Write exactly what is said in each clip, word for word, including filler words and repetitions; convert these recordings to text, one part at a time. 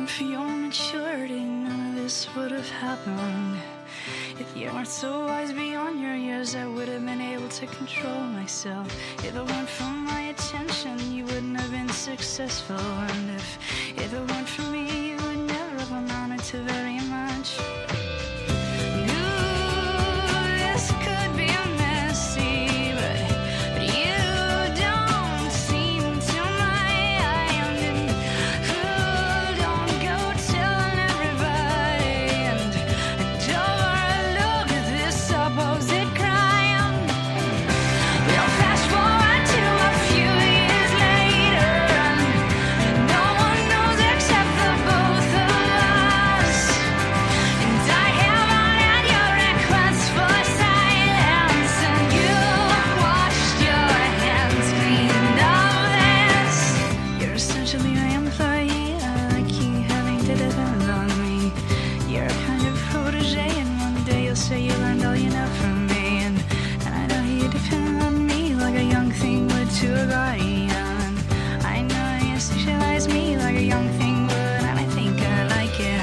weren't for your maturity, none of this would have happened. If you weren't so wise beyond your years, I would have been able to control myself. If it weren't for my attention, you wouldn't have been successful. And if, if it weren't for me, you would never have amounted to very much. Say you learned all you know from me, and, and I know you depend on me like a young thing would to a guardian. I know you socialize me like a young thing would, and I think I like it.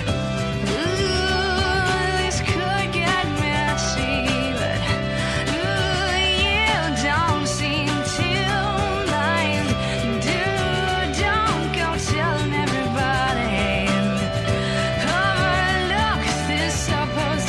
Ooh, this could get messy, but ooh, you don't seem to mind. Dude, don't go telling everybody and overlook this supposed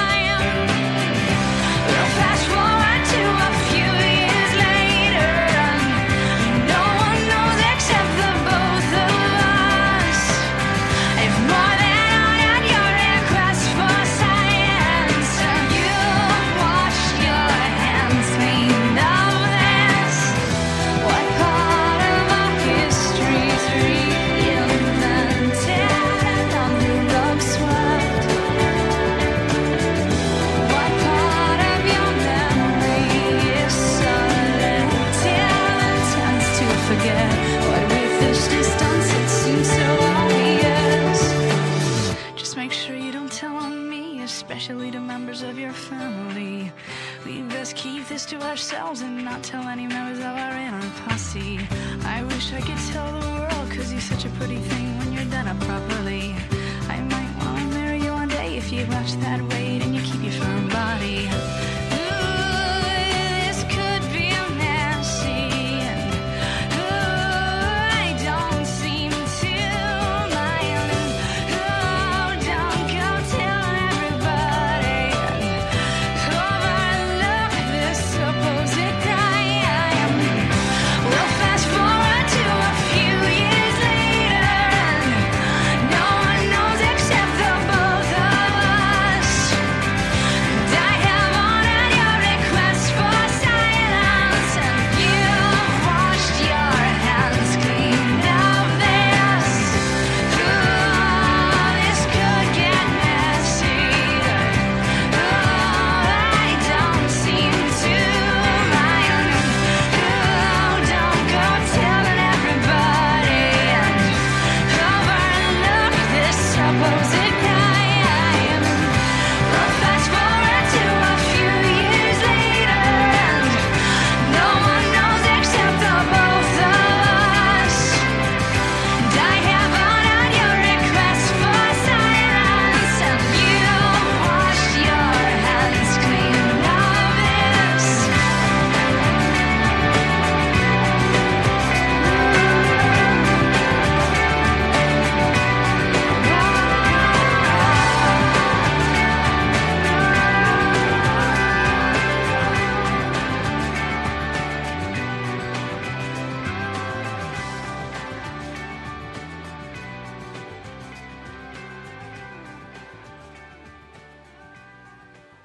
especially to members of your family. We best keep this to ourselves and not tell any members of our inner posse. I wish I could tell the world, cause you're such a pretty thing when you're done up properly. I might wanna marry you one day if you watch that weight and you keep your firm